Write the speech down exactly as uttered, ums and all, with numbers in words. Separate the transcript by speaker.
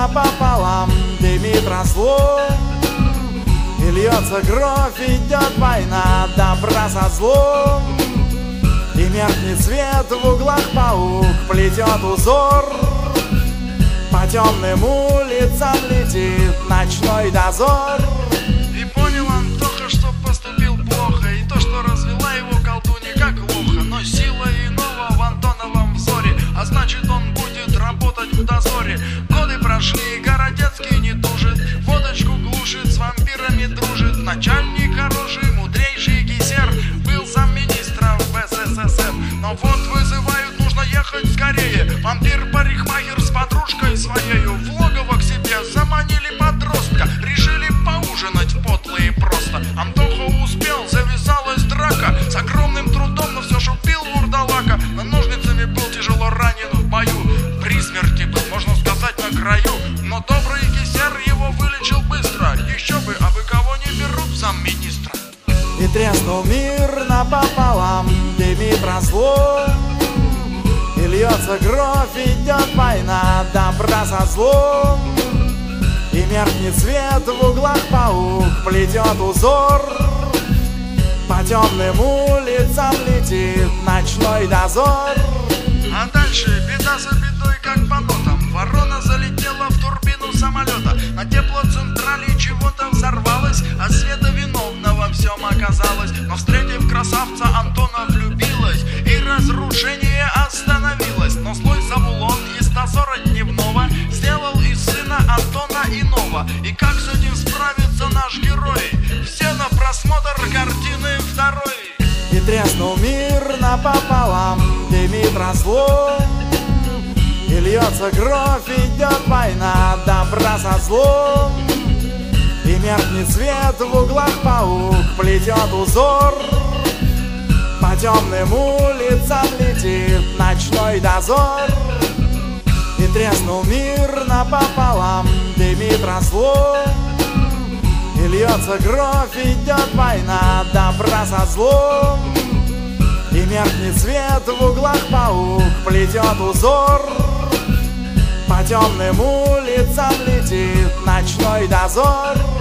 Speaker 1: напополам дымит разлом, и льется кровь, идет война добра со злом. И меркнет свет в углах, паук плетет узор, по темным улицам летит ночной дозор.
Speaker 2: И понял Антоха, что поступил плохо, и то, что развела его колдунья, как лоха. Но сила иного в Антоновом взоре, а значит, он будет работать в дозоре. Годы прошли, Городецкий не тужит, водочку глушит, с вампирами дружит. Начальник хороший, мудрейший Гисер, был замминистра в эс эс эс эр. Но вот вызывают, нужно ехать скорее. Вампир-парикмахер с подружкой своею в логово к себе заманили подростка. Решили поужинать подло и просто. Антоха успел, завязалась драка. С огромным трудом, но все ж убил вурдалака. Но ножницами был тяжело ранен в бою. При смерти был, можно сказать, на краю. Но добрый Гисер его вылечил быстро. Еще бы, а вы кого не берут замминистра?
Speaker 1: И треснул мир напополам, дымит разлом, и льется кровь, идет война добра со злом. И меркнет свет в углах, паук плетет узор, по темным улицам летит ночной дозор.
Speaker 2: А дальше беда за бедой, как по нотам. Ворона залетела в турбину самолета. На теплоцентрале чего-то взорвалось, а Света виновна во всем оказалась. Но встретив красавца, Антона влюбилась, и разрушение остановилось. Но злой Завулон из дозора дневного сделал из сына Антона иного. И как с этим справится наш герой? Все на просмотр картины второй.
Speaker 1: И треснул мир напополам, дымит разлом, и льется кровь, идет война добра со злом. И меркнет свет в углах, паук плетет узор, по темным улицам летит ночной дозор. И треснул мир напополам, дымит разлом, и льется кровь, идет война добра со злом. И меркнет свет в углах, паук плетет узор, по темным улицам летит ночной дозор.